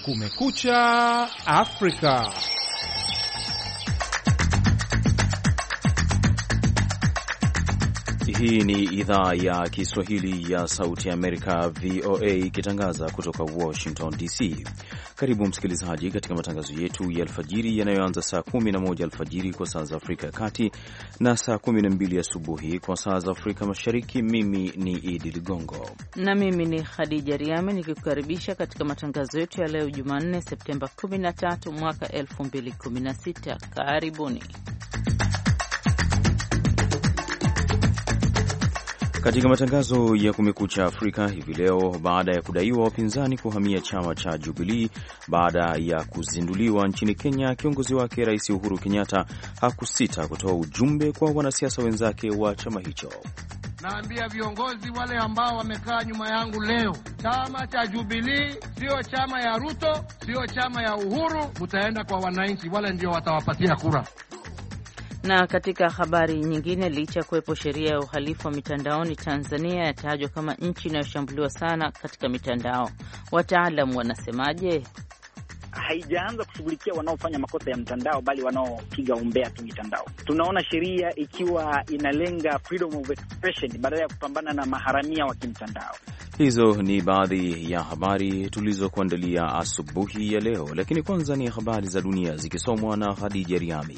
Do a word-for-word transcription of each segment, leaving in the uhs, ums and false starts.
Kumekucha Afrika. Hii ni idhaa ya Kiswahili ya Sauti ya Amerika, V O A, ikitangaza kutoka Washington D C. Karibu msikilizaji katika matangazo yetu ya alfajiri yanayoanza saa kumi na moja alfajiri kwa saa za Afrika ya Kati na saa kumi na mbili asubuhi kwa saa za Afrika Mashariki. Mimi ni Idi Ligongo na mimi ni Khadija Riame nikikukaribisha katika matangazo yetu ya leo Jumanne Septemba kumi na tatu mwaka elfu mbili kumi na sita. Karibuni. Katika matangazo ya Kumekucha Afrika hivi leo, baada ya kudaiwa wapinzani kuhamia chama cha Jubilee baada ya kuzinduliwa nchini Kenya, kiongozi wake Rais Uhuru Kenyatta hakusita kutoa ujumbe kwa wanasiasa wenzake wa chama hicho. Naambia viongozi wale ambao wamekaa nyuma yangu leo, chama cha Jubilee sio chama ya Ruto, sio chama ya Uhuru. Mtaenda kwa wananchi, wale ndio watawapatia kura. Na katika habari nyingine, licha ya kuwepo sheria ya uhalifu wa mitandaoni, Tanzania yatajwa kama nchi inayoshambuliwa sana katika mitandao. Wataalamu wanasemaje? Haijaanza kushughulikia wanaofanya makosa ya mtandao, bali wanaopiga umbea tu mitandao. Tunaona sheria ikiwa inalenga freedom of expression badala ya kupambana na maharamia wa kimtandao. Hizo ni baadhi ya habari tulizokuandalia asubuhi ya leo, lakini kwanza ni habari za dunia zikisomwa na Khadija Riami.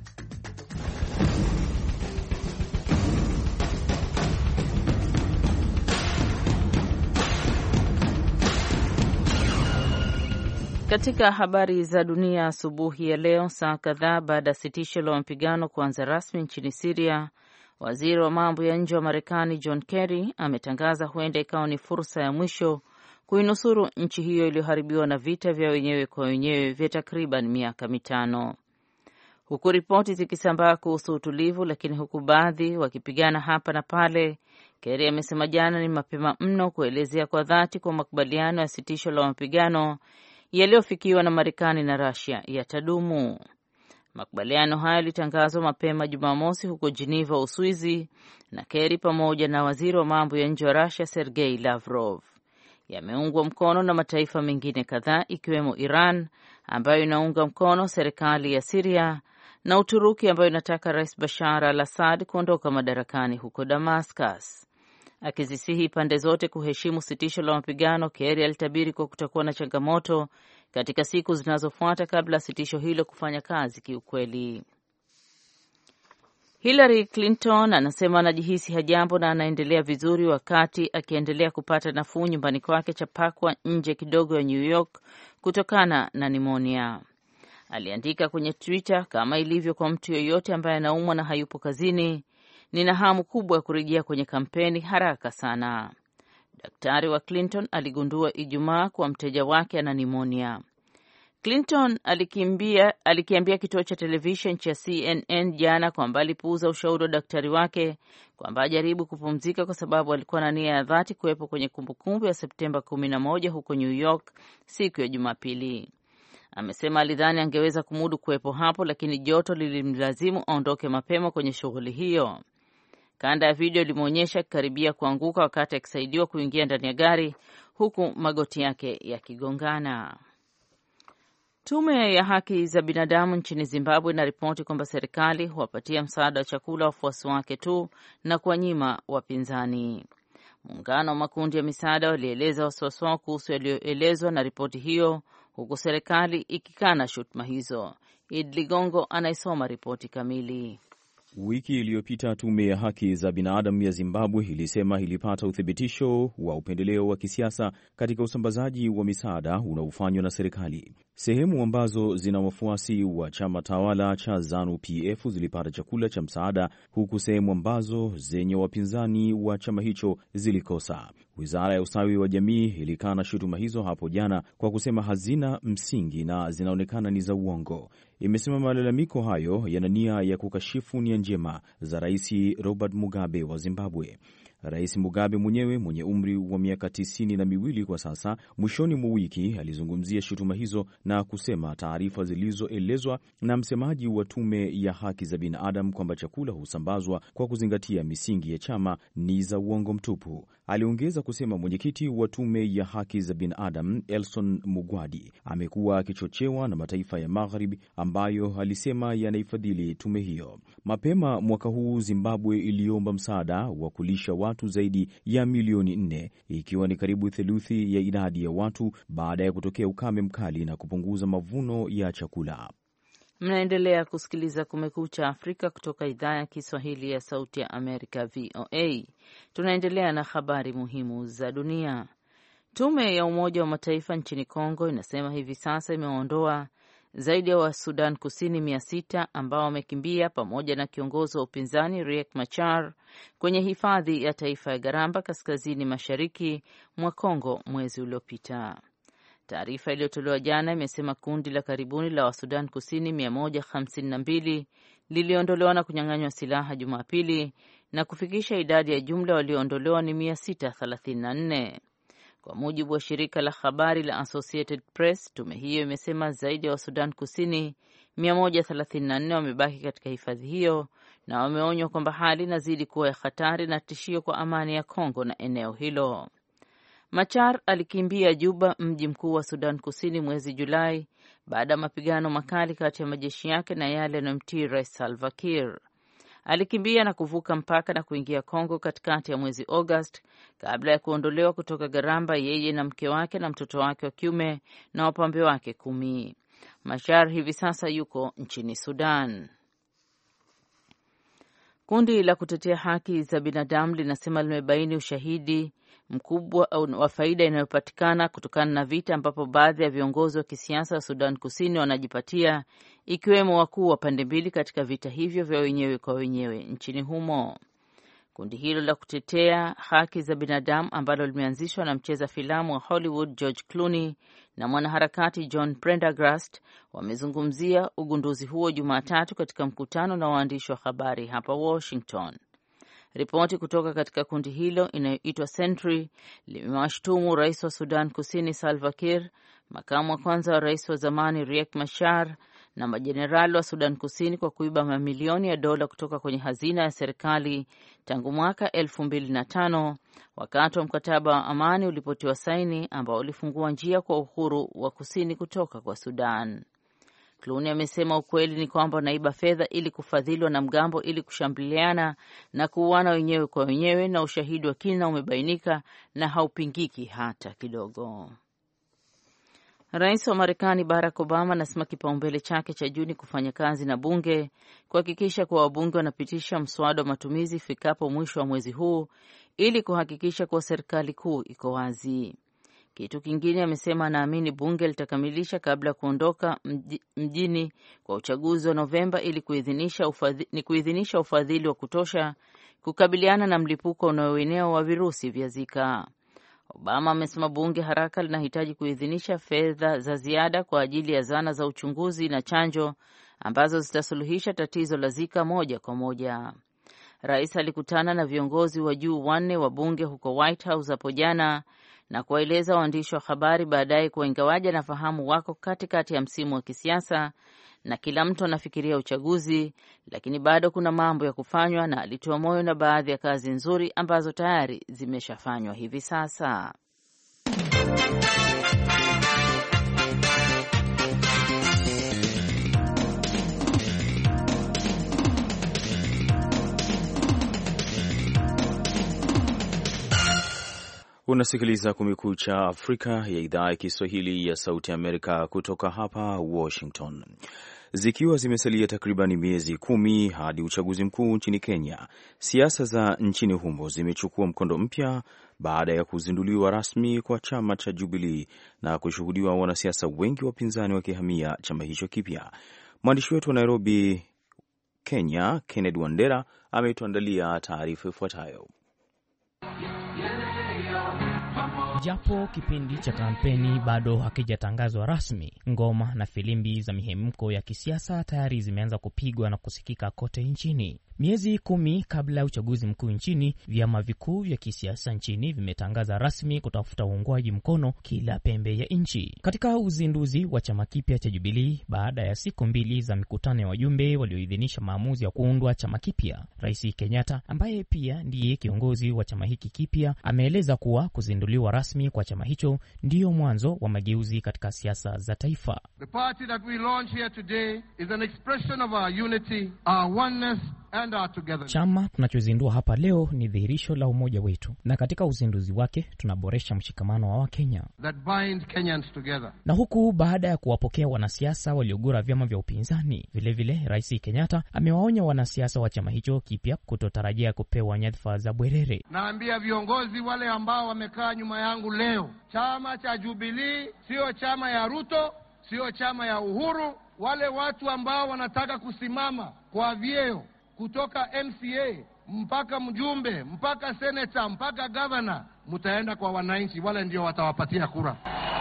Katika habari za dunia asubuhi ya leo, saa kadhaa baada ya sitisho la mapigano kuanza rasmi nchini Syria, waziri wa mambo ya nje wa Marekani John Kerry ametangaza huenda ikawa ni fursa ya mwisho kuinusuru nchi hiyo iliyoharibiwa na vita vya wenyewe kwa wenyewe vya takriban miaka mitano. Huku ripoti zikisambaa kuhusu utulivu, lakini huku baadhi wakipigana hapa na pale, Kerry amesema jana ni mapema mno kuelezea kwa dhati kwa makubaliano ya sitisho la mapigano yaliyofikiwa na Marekani na Russia yatadumu. Makubaliano hayo yalitangazwa mapema Jumamosi huko Geneva, Uswizi, na Kerry pamoja na waziri wa mambo ya nje wa Russia Sergei Lavrov. Yameungwa mkono na mataifa mengine kadhaa ikiwemo Iran ambayo inaunga mkono serikali ya Syria na Uturuki ambayo inataka Rais Bashar al-Assad kuondoka madarakani huko Damascus. Akizisihi pande zote kuheshimu sitisho la mapigano, Kerry alitabiri kwa kutakuwa na changamoto katika siku zinazofuata kabla sitisho hilo kufanya kazi kiukweli. Hillary Clinton anasema anajihisi hajambo na anaendelea vizuri wakati akiendelea kupata nafuu nyumbani kwake Chappaqua nje kidogo ya New York kutokana na nimonia. Aliandika kwenye Twitter, kama ilivyo kwa mtu yoyote ambaye anaumwa na hayupo kazini, nina hamu kubwa ya kurejea kwenye kampeni haraka sana. Daktari wa Clinton aligundua Ijumaa kuwa mteja wake ana nimonia. Clinton alikimbia, alikiambia kituo cha television cha C N N jana kwamba alipuuza ushauri wa daktari wake kwamba ajaribu kupumzika kwa sababu alikuwa na nia ya dhati kuwepo kwenye kumbukumbu ya Septemba kumi na moja huko New York siku ya Jumapili. Amesema alidhani angeweza kumudu kuwepo hapo, lakini joto lilimlazimu aondoke mapema kwenye shughuli hiyo. Kanda ya video limeonyesha akikaribia kuanguka wakati akisaidiwa kuingia ndani ya gari huku magoti yake yakigongana. Tume ya haki za binadamu nchini Zimbabwe inaripoti kwamba serikali huwapatia msaada wa chakula wafuasi wake tu na kuwanyima wapinzani. Muungano wa makundi ya misaada walieleza wasiwasi wao kuhusu yaliyoelezwa na ripoti hiyo, huku serikali ikikana shutuma hizo. Id Ligongo anaisoma ripoti kamili. Wiki iliyopita tume ya haki za binadamu ya Zimbabwe ilisema ilipata uthibitisho wa upendeleo wa kisiasa katika usambazaji wa misaada unaofanywa na serikali. Sehemu ambazo zina wafuasi wa chama tawala cha ZANU P F zilipata chakula cha msaada, huku sehemu ambazo zenye wapinzani wa chama hicho zilikosa. Wizara ya ustawi wa jamii ilikana shutuma hizo hapo jana kwa kusema hazina msingi na zinaonekana ni za uongo. Imesema malalamiko hayo yana nia ya kukashifu nia njema za Rais Robert Mugabe wa Zimbabwe. Rais Mugabe mwenyewe mwenye umri wa miaka tisini na miwili kwa sasa, mwishoni mwa wiki alizungumzia shutuma hizo na kusema taarifa zilizoelezwa na msemaji wa tume ya haki za binadamu kwamba chakula husambazwa kwa kuzingatia misingi ya chama ni za uongo mtupu. Aliongeza kusema mwenyekiti wa tume ya haki za binadamu Elson Mugwadi amekuwa akichochewa na mataifa ya Magharibi ambayo alisema yanaifadhili tume hiyo. Mapema mwaka huu Zimbabwe iliomba msaada wa kulisha watu zaidi ya milioni nne, ikiwa ni karibu theluthi ya idadi ya watu baada ya kutokea ukame mkali na kupunguza mavuno ya chakula. Mnaendelea kusikiliza Kumekucha Afrika kutoka idhaa ya Kiswahili ya Sauti ya Amerika, V O A. Tunaendelea na habari muhimu za dunia. Tume ya Umoja wa Mataifa nchini Kongo inasema hivi sasa imeondoa zaidi ya wa Sudan Kusini mia sita ambao wamekimbia pamoja na kiongozi wa upinzani Riek Machar kwenye hifadhi ya taifa ya Garamba kaskazini mashariki mwa Kongo mwezi uliopita. Taarifa iliyotolewa jana imesema kundi la karibuni la Wasudan Kusini mia moja hamsini na mbili liliondolewa na kunyang'anywa silaha Jumapili na kufikisha idadi ya jumla walioondolewa ni mia sita thelathini na nne. Kwa mujibu wa shirika la habari la Associated Press, tume hiyo imesema zaidi ya Wasudan Kusini mia moja thelathini na nne wamebaki katika hifadhi hiyo na wameonywa kwamba hali inazidi kuwa ya hatari na tishio kwa amani ya Kongo na eneo hilo. Machar alikimbia Juba, mji mkuu wa Sudan Kusini, mwezi Julai baada ya mapigano makali kati ya majeshi yake na yale yanayomtii Rais Salva Kiir. Alikimbia na kuvuka mpaka na kuingia Kongo katikati ya mwezi August kabla ya kuondolewa kutoka Garamba, yeye na mke wake na mtoto wake wa kiume na wapambe wake kumi. Machar hivi sasa yuko nchini Sudan. Kundi la kutetea haki za binadamu linasema limebaini ushahidi mkubwa wa faida inayopatikana kutokana na vita ambapo baadhi ya viongozi wa kisiasa wa Sudan Kusini wanajipatia, ikiwemo wakuu wa pande mbili katika vita hivyo vya wenyewe kwa wenyewe nchini humo. Kundi hilo la kutetea haki za binadamu ambalo limeanzishwa na mcheza filamu wa Hollywood George Clooney na mwanaharakati John Prendergast wamezungumzia ugunduzi huo Jumatatu katika mkutano na waandishi wa habari hapa Washington. Ripoti kutoka katika kundi hilo inayoitwa Sentry limewashtumu rais wa Sudan Kusini Salva Kiir, makamu wa kwanza wa rais wa zamani Riek Machar na majenerali wa Sudan Kusini kwa kuiba mamilioni ya dola kutoka kwenye hazina ya serikali tangu mwaka elfu mbili na tano wakati wa mkataba wa amani ulipotiwa saini ambao ulifungua njia kwa uhuru wa kusini kutoka kwa Sudan. Clooney amesema ukweli ni kwamba wanaiba fedha ili kufadhili wanamgambo ili kushambuliana na kuuana wenyewe kwa wenyewe, na ushahidi wa kina umebainika na haupingiki hata kidogo. Rais wa Marekani Barack Obama anasema kipaumbele chake cha juu ni kufanya kazi na bunge kuhakikisha kuwa wabunge wanapitisha mswada wa matumizi ifikapo mwisho wa mwezi huu ili kuhakikisha kuwa serikali kuu iko wazi. Kitu kingine amesema anaamini bunge litakamilisha kabla ya kuondoka mjini kwa uchaguzi wa Novemba ili kuidhinisha ufadhili, ni kuidhinisha ufadhili wa kutosha kukabiliana na mlipuko unaoenea wa virusi vya Zika. Obama amesema bunge haraka linahitaji kuidhinisha fedha za ziada kwa ajili ya zana za uchunguzi na chanjo ambazo zitasuluhisha tatizo la Zika moja kwa moja. Rais alikutana na viongozi wa juu wanne wa bunge huko White House hapo jana na kuwaeleza waandishi wa habari baadaye kuwa ingawaje nafahamu wako katikati ya msimu wa kisiasa na kila mtu anafikiria uchaguzi, lakini bado kuna mambo ya kufanywa, na alitoa moyo na baadhi ya kazi nzuri ambazo tayari zimeshafanywa hivi sasa. Unasikiliza Kumekucha Afrika ya idhaa ya Kiswahili ya Sauti Amerika kutoka hapa Washington. Zikiwa zimesalia takriban miezi kumi hadi uchaguzi mkuu nchini Kenya, siasa za nchini humo zimechukua mkondo mpya baada ya kuzinduliwa rasmi kwa chama cha Jubilee na kushuhudiwa wanasiasa wengi wapinzani wakihamia chama hicho kipya. Mwandishi wetu wa Nairobi, Kenya, Kennedy Wandera ametuandalia taarifa ifuatayo. Japo kipindi cha kampeni bado hakijatangazwa rasmi, ngoma na filimbi za mihemko ya kisiasa tayari zimeanza kupigwa na kusikika kote nchini. Miezi kumi kabla ya uchaguzi mkuu nchini, vyama vikuu vya kisiasa nchini vimetangaza rasmi kutafuta uungwaji mkono kila pembe ya nchi. Katika uzinduzi wa chama kipya cha Jubilee, baada ya siku mbili za mikutano ya wajumbe walioidhinisha maamuzi ya kuundwa chama kipya, Rais Kenyatta, ambaye pia ndiye kiongozi wa chama hiki kipya, ameeleza kuwa kuzinduliwa rasmi kwa chama hicho ndio mwanzo wa mageuzi katika siasa za taifa. The party that we launch here today is an expression of our unity, our oneness and our together. Chama tunachozindua hapa leo ni dhihirisho la umoja wetu, na katika uzinduzi wake tunaboresha mshikamano wa Wakenya that bind Kenyans together. Na huku baada ya kuwapokea wanasiasa waliogura vyama vya upinzani, vile vile Rais Kenyatta amewaonya wanasiasa wa chama hicho kipya kutotarajia kupewa nyadhifa za bwerere. Naambia viongozi wale ambao wamekaa nyuma yangu leo, chama cha Jubilee sio chama ya Ruto, sio chama ya Uhuru. Wale watu ambao wanataka kusimama kwa vyeo kutoka M C A mpaka mjumbe mpaka senator mpaka governor, mtaenda kwa wananchi, wale ndio watawapatia kura.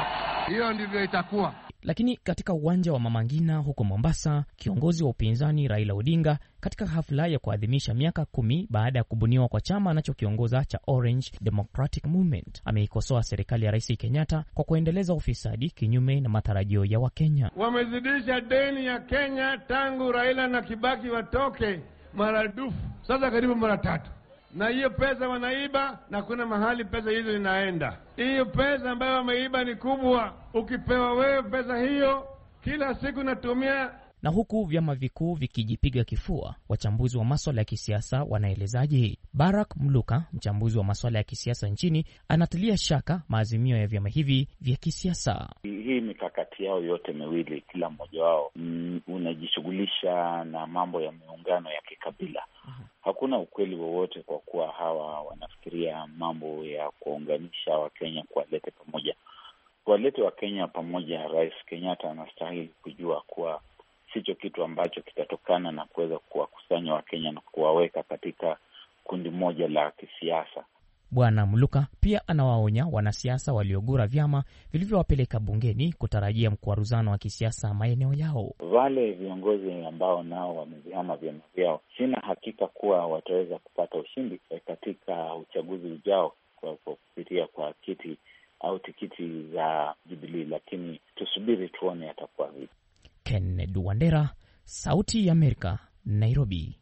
Hiyo ndivyo itakuwa. Lakini katika uwanja wa Mama Ngina huko Mombasa, kiongozi wa upinzani Raila Odinga, katika hafla ya kuadhimisha miaka kumi baada ya kubuniwa kwa chama anachokiongoza cha Orange Democratic Movement, ameikosoa serikali ya Rais Kenyatta kwa kuendeleza ufisadi kinyume na matarajio ya Wakenya. Wamezidisha deni ya Kenya tangu Raila na Kibaki watoke maradufu, sasa karibu mara tatu. Na hiyo pesa wanaiba na kuna mahali pesa hizo zinaenda. Hiyo pesa ambayo wameiba ni kubwa. Ukipewa wewe pesa hiyo, kila siku natumia. Na huku vyama vikuu vikijipiga kifua, wachambuzi wa masuala ya kisiasa wanaelezaje? Barack Mluka, mchambuzi wa masuala ya kisiasa nchini, anatilia shaka maazimio ya vyama hivi vya kisiasa. Hii mikakati yao yote miwili, kila mmoja wao mm, unajishughulisha na mambo ya miungano ya kikabila. Uh-huh. Hakuna ukweli wowote kwa kuwa hawa wanafikiria mambo ya kuunganisha Wakenya, kuwalete pamoja. Kuwalete Wakenya pamoja, Rais Kenyatta anastahili kujua kuwa sicho kitu ambacho kitatokana na kuweza kuwakusanya Wakenya na kuwaweka katika kundi moja la kisiasa. Bwana Mluka pia anawaonya wanasiasa waliogura vyama vilivyowapeleka bungeni kutarajia mkwaruzano wa kisiasa maeneo yao. Wale viongozi ambao nao wamevihama vyama vyao, sina hakika kuwa wataweza kupata ushindi katika uchaguzi ujao kwa kupitia kwa kiti au tikiti za Jubilee, lakini tusubiri tuone atakuwa vipi. Kennedy Wandera, Sauti ya Amerika, Nairobi.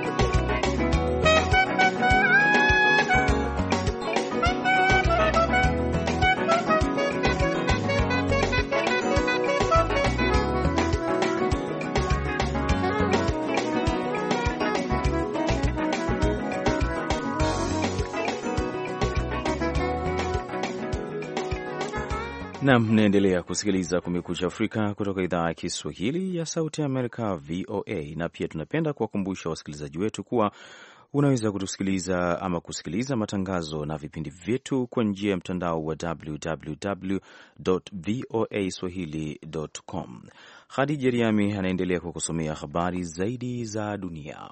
Na mnaendelea kusikiliza Kumekucha Afrika kutoka idhaa ya Kiswahili ya Sauti ya Amerika, V O A. Na pia tunapenda kuwakumbusha wasikilizaji wetu kuwa unaweza kutusikiliza ama kusikiliza matangazo na vipindi vyetu kwa njia ya mtandao wa w w w dot voa swahili dot com. Khadija Riami anaendelea kukusomea habari zaidi za dunia.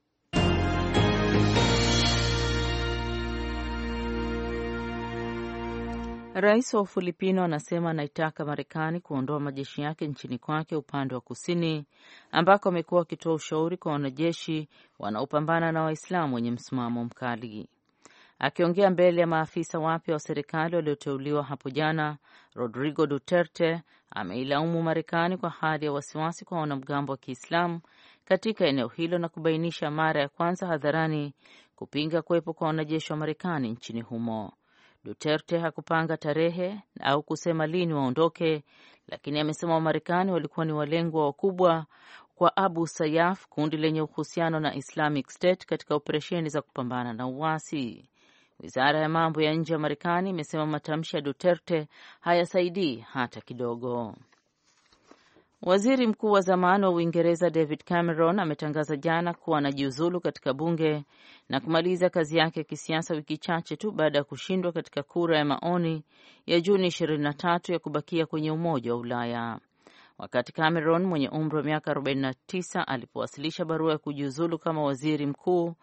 Rais wa Ufilipino anasema anaitaka Marekani kuondoa majeshi yake nchini kwake upande wa kusini, ambako amekuwa akitoa ushauri kwa wanajeshi wanaopambana na Waislamu wenye msimamo mkali. Akiongea mbele ya maafisa wapya wa serikali walioteuliwa hapo jana, Rodrigo Duterte ameilaumu Marekani kwa hali ya wasiwasi kwa wanamgambo wa Kiislamu katika eneo hilo na kubainisha mara ya kwanza hadharani kupinga kuwepo kwa wanajeshi wa Marekani nchini humo. Duterte hakupanga tarehe au kusema lini waondoke, lakini amesema Wamarekani walikuwa ni walengwa wakubwa kwa Abu Sayyaf, kundi lenye uhusiano na Islamic State, katika operesheni za kupambana na uasi. Wizara ya mambo ya nje ya Marekani imesema matamshi ya Duterte hayasaidii hata kidogo. Waziri mkuu wa zamani wa Uingereza David Cameron ametangaza jana kuwa anajiuzulu katika bunge na kumaliza kazi yake ya kisiasa wiki chache tu baada ya kushindwa katika kura ya maoni ya Juni ishirini na tatu ya kubakia kwenye Umoja wa Ulaya. Wakati Cameron mwenye umri wa miaka arobaini na tisa alipowasilisha barua ya kujiuzulu kama waziri mkuu,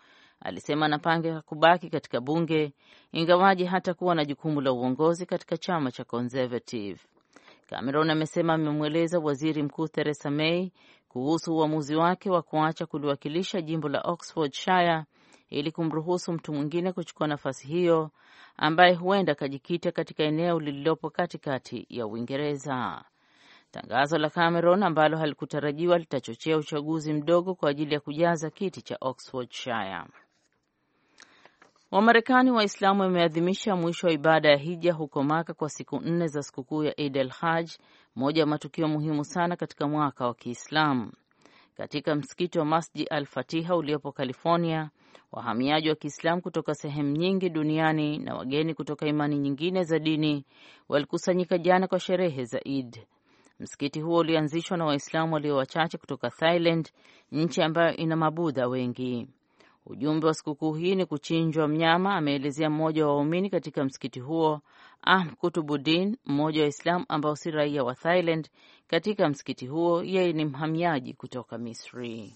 alisema anapanga kubaki katika bunge ingawaje hata kuwa na jukumu la uongozi katika chama cha Conservative. Cameron amesema amemweleza Waziri Mkuu Theresa May kuhusu uamuzi wake wa kuacha kuliwakilisha jimbo la Oxfordshire ili kumruhusu mtu mwingine kuchukua nafasi hiyo ambaye huenda kajikita katika eneo lililopo katikati ya Uingereza. Tangazo la Cameron ambalo halikutarajiwa litachochea uchaguzi mdogo kwa ajili ya kujaza kiti cha Oxfordshire. Wamarekani Waislamu wameadhimisha mwisho wa ibada ya hija huko Maka kwa siku nne za sikukuu ya Eid al-Hajj, moja ya matukio muhimu sana katika mwaka wa Kiislamu. Katika msikiti wa Masjid al-Fatiha uliopo California, wahamiaji wa Kiislamu kutoka sehemu nyingi duniani na wageni kutoka imani nyingine za dini walikusanyika jana kwa sherehe za Eid. Msikiti huo ulianzishwa na Waislamu walio wachache kutoka Thailand, nchi ambayo ina Mabudha wengi. Ujumbe wa sikukuu hii ni kuchinjwa mnyama, ameelezea mmoja wa waumini katika msikiti huo, Ahm Kutubuddin, mmoja wa Waislamu ambao si raia wa Thailand katika msikiti huo. Yeye ni mhamiaji kutoka Misri.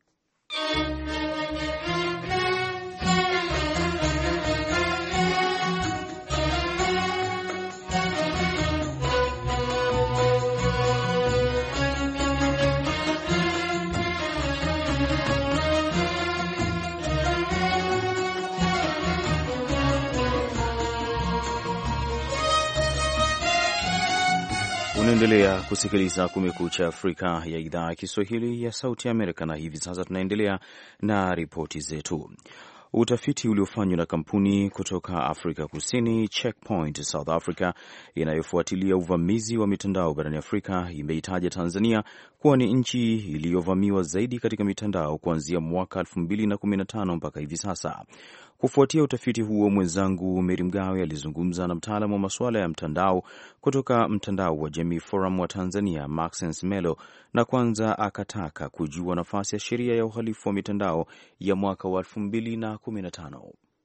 Unaendelea kusikiliza Kumekucha Afrika ya idhaa ya Kiswahili ya Sauti Amerika, na hivi sasa tunaendelea na ripoti zetu. Utafiti uliofanywa na kampuni kutoka Afrika Kusini Checkpoint South Africa inayofuatilia uvamizi wa mitandao barani Afrika imeitaja Tanzania kuwa ni nchi iliyovamiwa zaidi katika mitandao kuanzia mwaka elfu mbili na kumi na tano mpaka hivi sasa. Kufuatia utafiti huo, mwenzangu Meri Mgawe alizungumza na mtaalamu wa masuala ya mtandao kutoka mtandao wa Jamii Forum wa Tanzania, Maxence Melo, na kwanza akataka kujua nafasi ya sheria ya uhalifu wa mitandao ya mwaka wa elfu mbili na kumi na tano.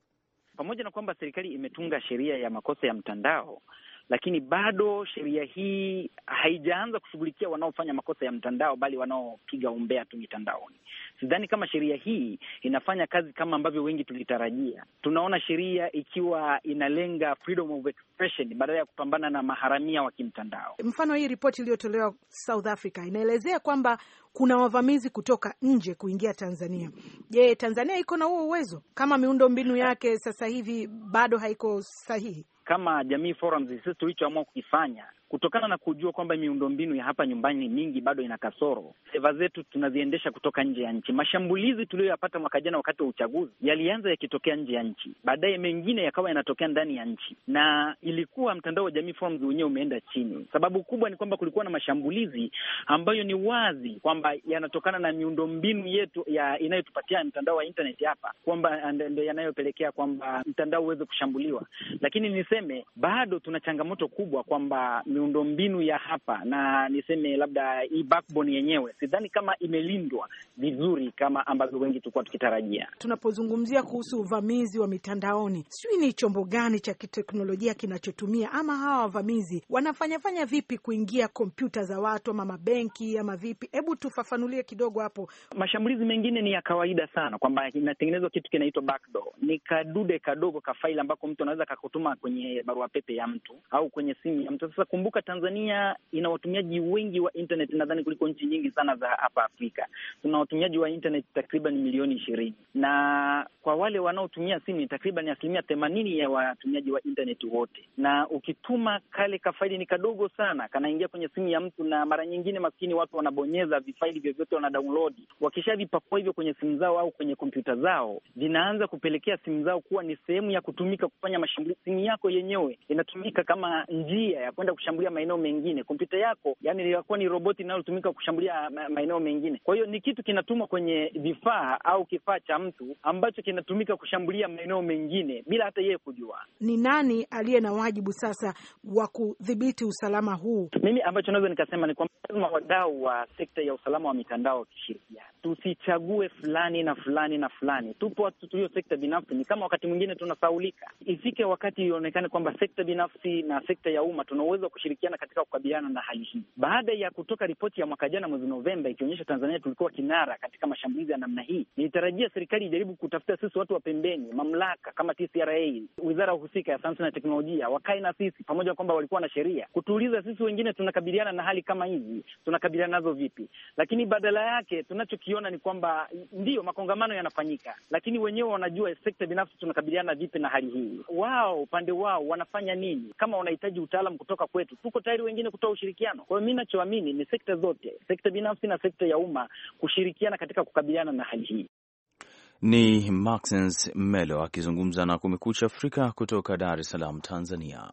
Pamoja na kwamba serikali imetunga sheria ya makosa ya mtandao, lakini bado sheria hii haijaanza kushughulikia wanaofanya makosa ya mtandao, bali wanaopiga umbea tu mitandaoni. Sidhani kama sheria hii inafanya kazi kama ambavyo wengi tulitarajia. Tunaona sheria ikiwa inalenga freedom of expression badala ya kupambana na maharamia wa kimtandao. Mfano, hii ripoti iliyotolewa South Africa inaelezea kwamba kuna wavamizi kutoka nje kuingia Tanzania. Je, Tanzania iko na huo uwezo kama miundo mbinu yake sasa hivi bado haiko sahihi? Kama Jamii Forums sisi tulichoamua kukifanya, kutokana na kujua kwamba miundombinu ya hapa nyumbani mingi bado ina kasoro, seva zetu tunaziendesha kutoka nje ya nchi. Mashambulizi tuliyoyapata mwaka jana wakati wa uchaguzi yalianza yakitokea nje ya nchi, baadaye mengine yakawa yanatokea ndani ya nchi, na ilikuwa mtandao wa Jamii Forums wenyewe umeenda chini. Sababu kubwa ni kwamba kulikuwa na mashambulizi ambayo ni wazi kwamba yanatokana na miundombinu yetu ya inayotupatia mtandao wa internet hapa, kwamba ndio yanayopelekea kwamba mtandao uweze kushambuliwa. Lakini niseme bado tuna changamoto kubwa kwamba miundombinu ya hapa, na niseme labda hii backbone yenyewe sidhani kama imelindwa vizuri kama ambavyo wengi tulikuwa tukitarajia. Tunapozungumzia kuhusu uvamizi wa mitandaoni, sijui ni chombo gani cha kiteknolojia kinachotumia, ama hawa wavamizi wanafanya fanya vipi kuingia kompyuta za watu ama mabenki ama vipi? Hebu tufafanulie kidogo hapo. Mashambulizi mengine ni ya kawaida sana, kwamba inatengenezwa kitu kinaitwa backdoor. Ni kadude kadogo ka faili ambako mtu anaweza kakutuma kwenye barua pepe ya mtu au kwenye simu ya mtu. Sasa kumbuka, Tanzania ina watumiaji wengi wa internet nadhani kuliko nchi nyingi sana za hapa Afrika. Tuna watumiaji wa internet takriban milioni ishirini, na kwa wale wanaotumia simu takriban asilimia themanini ya watumiaji wa internet wote. Na ukituma kale kafaili ni kadogo sana, kanaingia kwenye simu ya mtu, na mara nyingine maskini watu wanabonyeza vifaili vyovyote, wana download. Wakishavipakua hivyo kwenye simu zao au kwenye kompyuta zao, vinaanza kupelekea simu zao kuwa ni sehemu ya kutumika kufanya mashambulizi. Simu yako yenyewe inatumika kama njia ya kwenda kushambulia maeneo mengine. Kompyuta yako yani inakuwa ni roboti inayotumika kushambulia maeneo mengine. Kwa hiyo ni kitu kinatumwa kwenye vifaa au kifaa cha mtu ambacho kinatumika kushambulia maeneo mengine bila hata yeye kujua. Ni nani aliye na wajibu sasa wa kudhibiti usalama huu? Mimi ambacho naweza nikasema ni kwamba lazima wadau wa sekta ya usalama wa mitandao wakishirikiana. tusichague fulani na fulani na fulani. Tupo watu tulio sekta binafsi, ni kama wakati mwingine tunasaulika. Ifike wakati ionekane kwamba sekta binafsi na sekta ya umma tuna uwezo wa kushirikiana katika kukabiliana na hali hii. Baada ya kutoka ripoti ya mwaka jana mwezi Novemba ikionyesha Tanzania tulikuwa kinara katika mashambulizi ya namna hii, nilitarajia serikali ijaribu kutafuta sisi watu wa pembeni, mamlaka kama T C R A, wizara husika ya sayansi na teknolojia, wakae na sisi pamoja, kwamba walikuwa na sheria kutuuliza sisi wengine tunakabiliana na hali kama hizi, tunakabiliana nazo vipi. Lakini badala yake tunachokiona ni kwamba ndiyo makongamano yanafanyika, lakini wenyewe wanajua sekta binafsi tunakabiliana vipi na hali hii. Wao upande wao wanafanya nini? Kama wanahitaji utaalamu kutoka kwetu, tuko tayari wengine kutoa ushirikiano. Kwa hiyo mimi ninachoamini ni sekta zote, sekta binafsi na sekta ya umma, kushirikiana katika kukabiliana na hali hii. Ni Maxence Melo akizungumza na Kumekucha Afrika kutoka Dar es Salaam, Tanzania.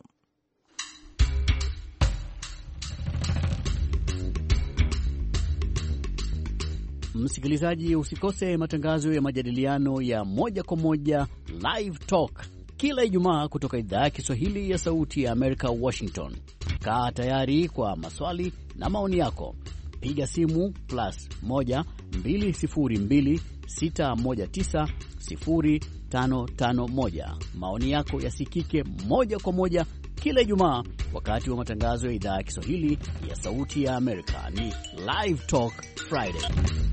Msikilizaji, usikose matangazo ya majadiliano ya moja kwa moja Live Talk kila Ijumaa kutoka idhaa ya Kiswahili ya Sauti ya Amerika, Washington. Kaa tayari kwa maswali na maoni yako. Piga simu plus moja mbili sifuri mbili sita moja tisa sifuri tano tano moja. Maoni yako yasikike moja kwa moja kila Ijumaa wakati wa matangazo ya idhaa ya Kiswahili ya Sauti ya Amerika. Ni Live Talk Friday.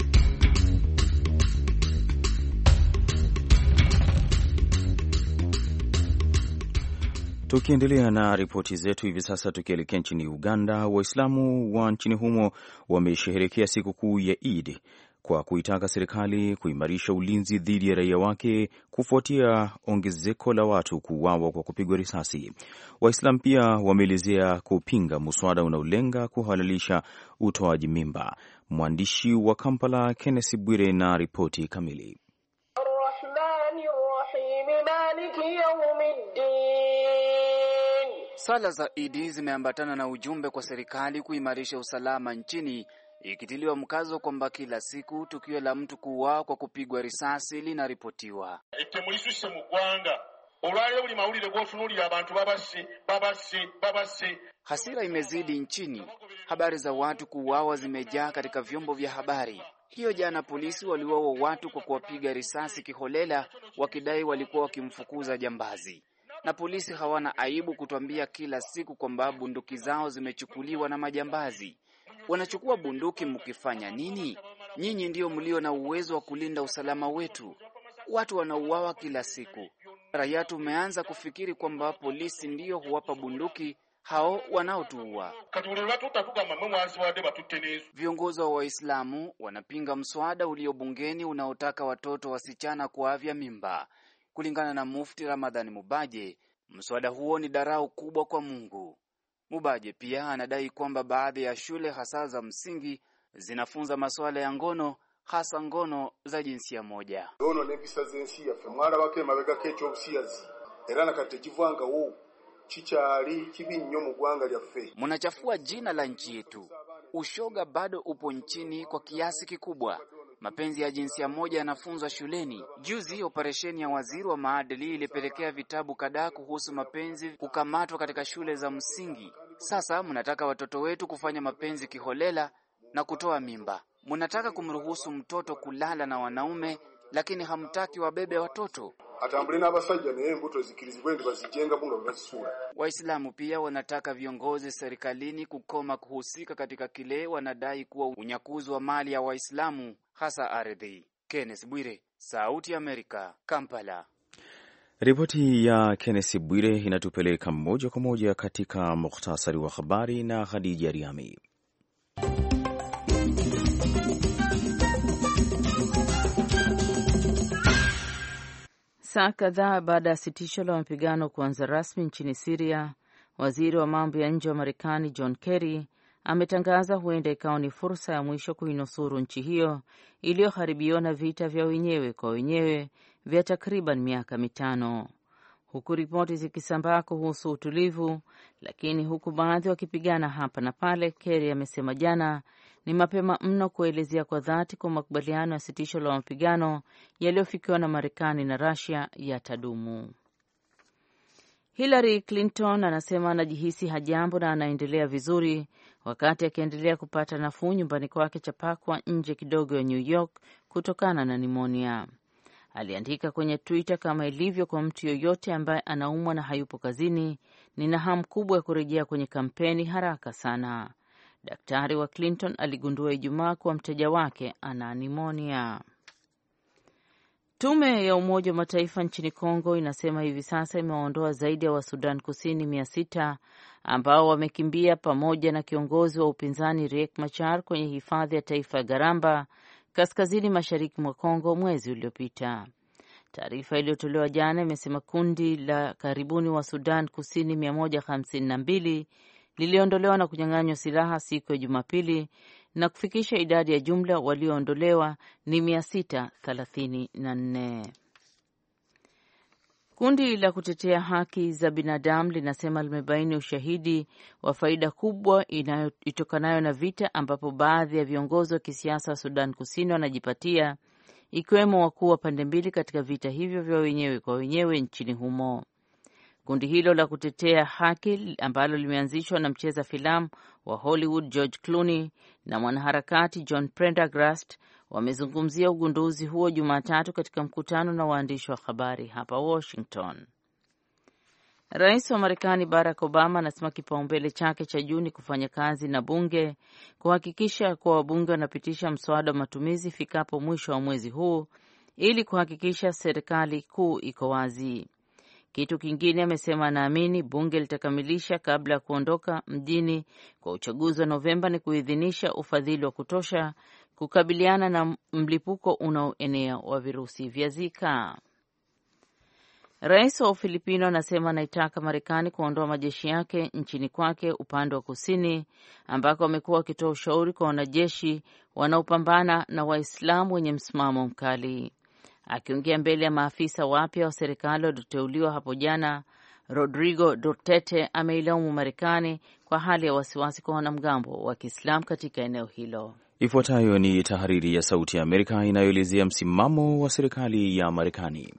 Tukiendelea na ripoti zetu hivi sasa, tukielekea nchini Uganda, Waislamu wa nchini humo wamesherehekea sikukuu ya Eid kwa kuitaka serikali kuimarisha ulinzi dhidi ya raia wake kufuatia ongezeko la watu kuuawa kwa kupigwa risasi. Waislamu pia wameelezea kupinga muswada unaolenga kuhalalisha utoaji mimba. Mwandishi wa Kampala Kenneth Bwire na ripoti kamili. Sala za Idi zimeambatana na ujumbe kwa serikali kuimarisha usalama nchini, ikitiliwa mkazo kwamba kila siku tukio la mtu kuuawa kwa kupigwa risasi linaripotiwa. Etemulisuse mu Gwanga olwaliro buli mawulire g'otunuulira abantu babase babase babase. Hasira imezidi nchini. Habari za watu kuuawa zimejaa katika vyombo vya habari. Hiyo jana polisi waliwaua watu kwa kuwapiga risasi kiholela, wakidai walikuwa wakimfukuza jambazi. Na polisi hawana aibu kutuambia kila siku kwamba bunduki zao zimechukuliwa na majambazi. Wanachukua bunduki mkifanya nini? Nyinyi ndio mlio na uwezo wa kulinda usalama wetu. Watu wanauawa kila siku. Raia tumeanza kufikiri kwamba polisi ndio huwapa bunduki hao wanaotuua. Viongozi wa Waislamu wanapinga mswada ulio bungeni unaotaka watoto wasichana kuavya mimba. Kulingana na Mufti Ramadhani Mubaje, mswada huo ni darau kubwa kwa Mungu. Mubaje pia anadai kwamba baadhi ya shule hasa za msingi zinafunza masuala ya ngono, hasa ngono za jinsia moja. Ngono n'empisa z'ensi yaffe mwala bake mabega kecho obusiyazi era nakate kivanga wo chichali kibi nnyo mu gwanga lyaffe. Mnachafua jina la nchi yetu. Ushoga bado upo nchini kwa kiasi kikubwa. Mapenzi ya jinsia moja yanafunzwa shuleni. Juzi operesheni ya waziri wa maadili ilipelekea vitabu kadhaa kuhusu mapenzi kukamatwa katika shule za msingi. Sasa mnataka watoto wetu kufanya mapenzi kiholela na kutoa mimba. Mnataka kumruhusu mtoto kulala na wanaume, lakini hamtaki wabebe watoto. Atambule n'abasajja naye embuto zikirizibwe ndi bazijenga bunga bazisula. Waislamu pia wanataka viongozi serikalini kukoma kuhusika katika kile wanadai kuwa unyakuzi wa mali ya Waislamu, hasa ardhi. Kenneth Bwire, Sauti ya Amerika, Kampala. Ripoti ya Kenneth Bwire inatupeleka moja kwa moja katika mukhtasari wa habari na Khadija Riami. Saa kadhaa baada ya sitisho la mapigano kuanza rasmi nchini Syria, waziri wa mambo ya nje wa Marekani John Kerry ametangaza huenda ikawa ni fursa ya mwisho kuinusuru nchi hiyo iliyoharibiwa na vita vya wenyewe kwa wenyewe vya takriban miaka mitano. Huku ripoti zikisambaa kuhusu utulivu, lakini huku baadhi wakipigana hapa na pale, Kerry amesema jana ni mapema mno kuelezea kwa dhati kwa makubaliano ya sitisho la mapigano yaliyofikiwa na Marekani na Russia yatadumu. Hillary Clinton anasema anajihisi hajambo na anaendelea vizuri wakati akiendelea kupata nafuu nyumbani kwake Chapakwa nje kidogo ya New York kutokana na nimonia. Aliandika kwenye Twitter, kama ilivyo kwa mtu yoyote ambaye anaumwa na hayupo kazini, nina hamu kubwa ya kurejea kwenye kampeni haraka sana. Daktari wa Clinton aligundua Ijumaa kuwa mteja wake ana nimonia. Tume ya Umoja wa Mataifa nchini Kongo inasema hivi sasa imewaondoa zaidi ya wa Sudan Kusini mia sita ambao wamekimbia pamoja na kiongozi wa upinzani Riek Machar kwenye hifadhi ya taifa ya Garamba kaskazini mashariki mwa Kongo mwezi uliopita. Taarifa iliyotolewa jana imesema kundi la karibuni wa Sudan Kusini mia moja hamsini na mbili liliondolewa na kunyang'anywa silaha siku ya Jumapili na kufikisha idadi ya jumla walioondolewa ni mia sita thelathini na nne. Kundi la kutetea haki za binadamu linasema limebaini ushahidi wa faida kubwa inayotokanayo na vita ambapo baadhi ya viongozi wa kisiasa wa Sudan Kusini wanajipatia, ikiwemo wakuu wa pande mbili katika vita hivyo vya wenyewe kwa wenyewe nchini humo. Kundi hilo la kutetea haki ambalo limeanzishwa na mcheza filamu wa Hollywood George Clooney na mwanaharakati John Prendergast wamezungumzia ugunduzi huo Jumatatu katika mkutano na waandishi wa habari hapa Washington. Rais wa Marekani Barack Obama anasema kipaumbele chake cha juu ni kufanya kazi na bunge kuhakikisha kuwa wabunge wanapitisha mswada wa matumizi ifikapo mwisho wa mwezi huu ili kuhakikisha serikali kuu iko wazi. Kitu kingine amesema anaamini bunge litakamilisha kabla ya kuondoka mjini kwa uchaguzi wa Novemba ni kuidhinisha ufadhili wa kutosha kukabiliana na mlipuko unaoenea wa virusi vya Zika. Rais wa Ufilipino anasema anaitaka Marekani kuondoa majeshi yake nchini kwake upande wa kusini ambako wamekuwa wakitoa ushauri kwa wanajeshi wanaopambana na Waislamu wenye msimamo mkali. Akiongea mbele ya maafisa wapya wa serikali walioteuliwa hapo jana, Rodrigo Duterte ameilaumu Marekani kwa hali ya wasiwasi kwa wanamgambo wa Kiislamu katika eneo hilo. Ifuatayo ni tahariri ya Sauti ya Amerika inayoelezea msimamo wa serikali ya Marekani.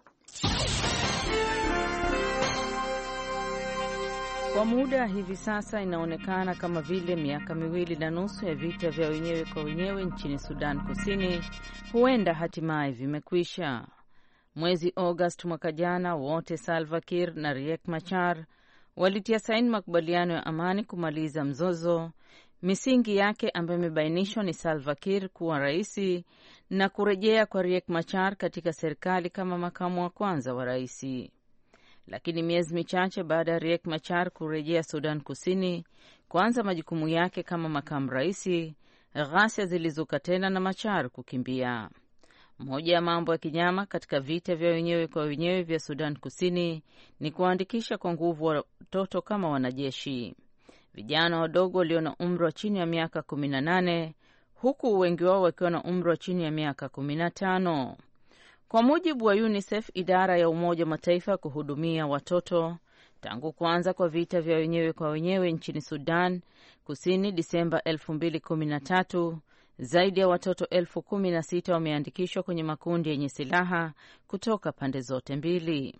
Kwa muda hivi sasa inaonekana kama vile miaka miwili na nusu ya vita vya wenyewe kwa wenyewe nchini Sudan Kusini huenda hatimaye vimekwisha. Mwezi Agosti mwaka jana, wote Salva Kiir na Riek Machar walitia saini makubaliano ya amani kumaliza mzozo, misingi yake ambayo imebainishwa ni Salva Kiir kuwa raisi na kurejea kwa Riek Machar katika serikali kama makamu wa kwanza wa raisi. Lakini miezi michache baada ya Riek Machar kurejea Sudan Kusini kuanza majukumu yake kama makamu raisi, ghasia zilizuka tena na Machar kukimbia. Moja ya mambo ya kinyama katika vita vya wenyewe kwa wenyewe vya Sudan Kusini ni kuandikisha kwa nguvu watoto kama wanajeshi. Vijana wadogo walio na umri wa chini ya miaka kumi na nane, huku wengi wao wakiwa na umri wa chini ya miaka kumi na tano. Kwa mujibu wa UNICEF, idara ya Umoja wa Mataifa ya kuhudumia watoto, tangu kuanza kwa vita vya wenyewe kwa wenyewe nchini Sudan Kusini Disemba elfu mbili kumi na tatu, zaidi ya watoto elfu kumi na sita wameandikishwa kwenye makundi yenye silaha kutoka pande zote mbili.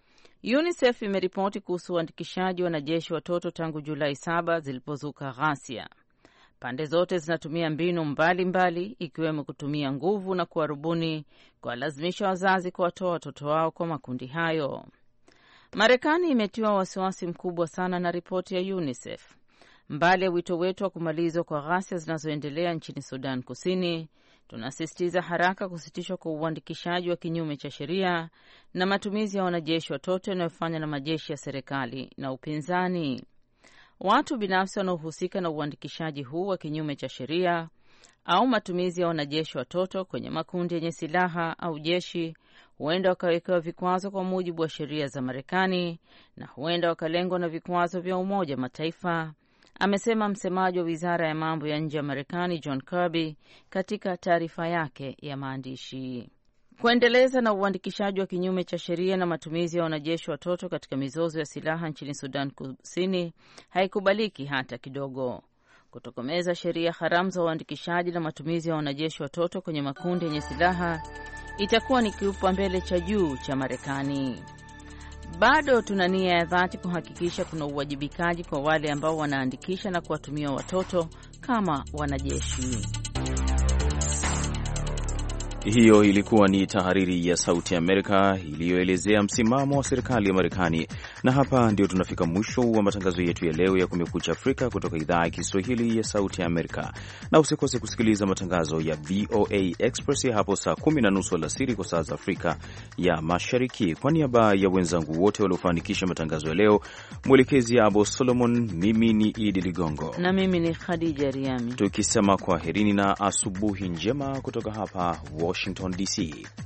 UNICEF imeripoti kuhusu uandikishaji wanajeshi watoto tangu Julai saba zilipozuka ghasia. Pande zote zinatumia mbinu mbalimbali mbali, ikiwemo kutumia nguvu na kuwarubuni kuwalazimisha wazazi kuwatoa watoto wao kwa makundi hayo. Marekani imetiwa wasiwasi mkubwa sana na ripoti ya UNICEF. Mbali ya wito wetu wa kumalizwa kwa ghasia zinazoendelea nchini Sudan Kusini, tunasisitiza haraka kusitishwa kwa uandikishaji wa kinyume cha sheria na matumizi ya wanajeshi watoto yanayofanywa na majeshi ya serikali na upinzani. Watu binafsi wanaohusika na uandikishaji huu wa kinyume cha sheria au matumizi ya wanajeshi watoto kwenye makundi yenye silaha au jeshi huenda wakawekewa vikwazo kwa mujibu wa sheria za Marekani na huenda wakalengwa na vikwazo vya Umoja Mataifa, amesema msemaji wa Wizara ya Mambo ya Nje ya Marekani John Kirby katika taarifa yake ya maandishi. Kuendeleza na uandikishaji wa kinyume cha sheria na matumizi ya wanajeshi watoto katika mizozo ya silaha nchini Sudan Kusini haikubaliki hata kidogo. Kutokomeza sheria haramu za uandikishaji na matumizi ya wanajeshi watoto kwenye makundi yenye silaha itakuwa ni kipaumbele cha juu cha Marekani. Bado tuna nia ya dhati kuhakikisha kuna uwajibikaji kwa wale ambao wanaandikisha na kuwatumia watoto kama wanajeshi. Hiyo ilikuwa ni tahariri ya Sauti ya Amerika iliyoelezea msimamo wa serikali ya Marekani. Na hapa ndio tunafika mwisho wa matangazo yetu ya leo ya Kumekucha Afrika kutoka idhaa ya Kiswahili ya Sauti ya Amerika. Na usikose kusikiliza matangazo ya V O A Express hapo saa kumi na nusu alasiri kwa saa za Afrika ya Mashariki. Kwa niaba ya wenzangu wote waliofanikisha matangazo ya leo, mwelekezi ya Abo Solomon, mimi ni Idi Ligongo na mimi ni Khadija Riami, tukisema kwaherini na asubuhi njema kutoka hapa Washington D C.